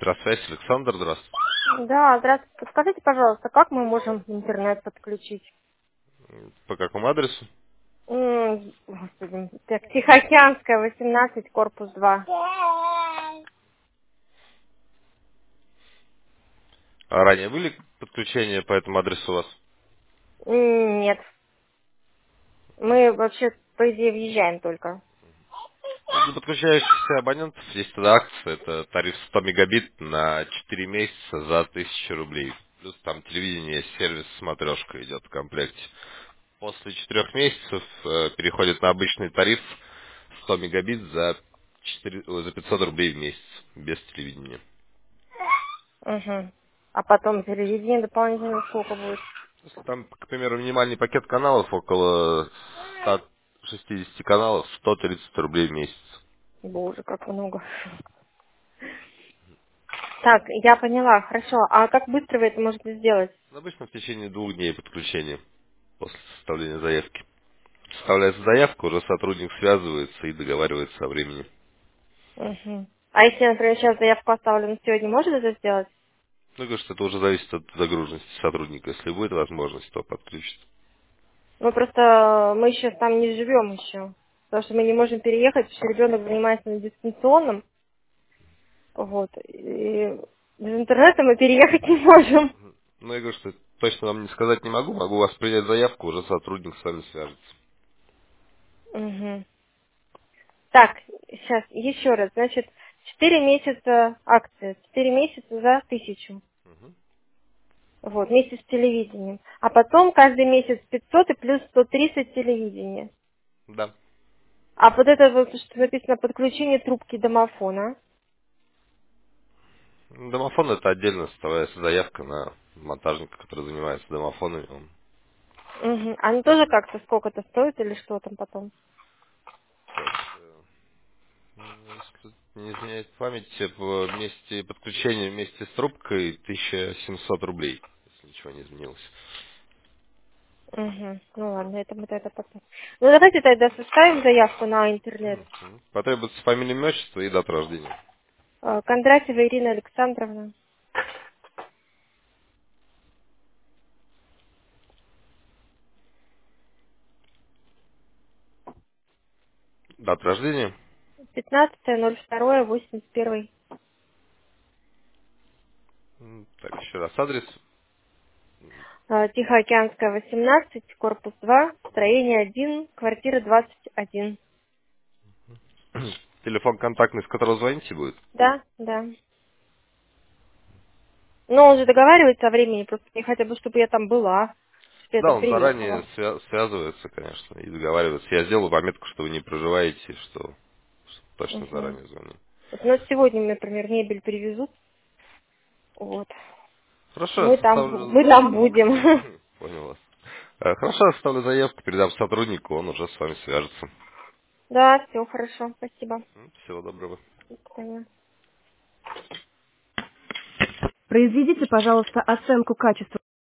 Электросвязь, Александр, здравствуйте. Да, здравствуйте. Подскажите, пожалуйста, как мы можем интернет подключить? По какому адресу? Господи, так, Тихоокеанская, 18, корпус 2. А ранее были подключения по этому адресу у вас? Нет, мы вообще, по идее, въезжаем только. Для подключающихся абонентов есть тогда акция, это тариф 100 мегабит на 4 месяца за 1000 рублей. Плюс там телевидение, сервис, смотрешка идет в комплекте. После 4 месяцев переходит на обычный тариф 100 мегабит за 500 рублей в месяц, без телевидения. Угу. А потом телевидение дополнительно сколько будет? Если там, к примеру, минимальный пакет каналов около 160 каналов, 130 рублей в месяц. Боже, как много. Так, я поняла, хорошо. А как быстро вы это можете сделать? Обычно в течение 2 дней подключения после составления заявки. Составляется заявка, уже сотрудник связывается и договаривается о времени. Угу. А если, например, сейчас заявку оставлю на сегодня, может это сделать? Ну, говорю, что это уже зависит от загруженности сотрудника. Если будет возможность, то подключит. Мы еще там не живем еще. Потому что мы не можем переехать, потому что ребенок занимается на дистанционном. Вот. И без интернета мы переехать не можем. Ну, я говорю, что точно вам не сказать не могу. Могу вас принять заявку, уже сотрудник с вами свяжется. Мгм. Так, сейчас еще раз. Значит, 4 месяца акция. 4 месяца за 1000. Вот, вместе с телевидением. А потом каждый месяц 500 и плюс 130 телевидения. Да. А вот это вот, что написано подключение трубки домофона. Домофон это отдельно составляется заявка на монтажника, который занимается домофонами. Он Угу. Они тоже как-то сколько-то стоят или что там потом? Если не изменяет память, вместе подключение вместе с трубкой 1700 рублей, если ничего не изменилось. Угу. Ну ладно, это мы тогда потом. Ну давайте тогда составим заявку на интернет. Потребуется фамилия, имя, отчество и дата рождения. Кондратьева Ирина Александровна. Дата рождения. 15.02.81. Так, еще раз адрес. Тихоокеанская, 18, корпус 2, строение 1, квартира 21. Телефон контактный, с которого звоните будет. Да, да. Но он же договаривается о времени, просто мне хотя бы, чтобы я там была, чтобы я Да, там он заранее приехала. связывается, конечно, и договаривается. Я сделаю пометку, что вы не проживаете, что точно Угу. заранее звоню. Вот у нас сегодня, например, мебель привезут. Вот. Хорошо, я Мы там составлю... будем. Понял вас. Хорошо, я составлю заявку, передам сотруднику, он уже с вами свяжется. Да, все хорошо, спасибо. Всего доброго. До свидания. Произведите, пожалуйста, оценку качества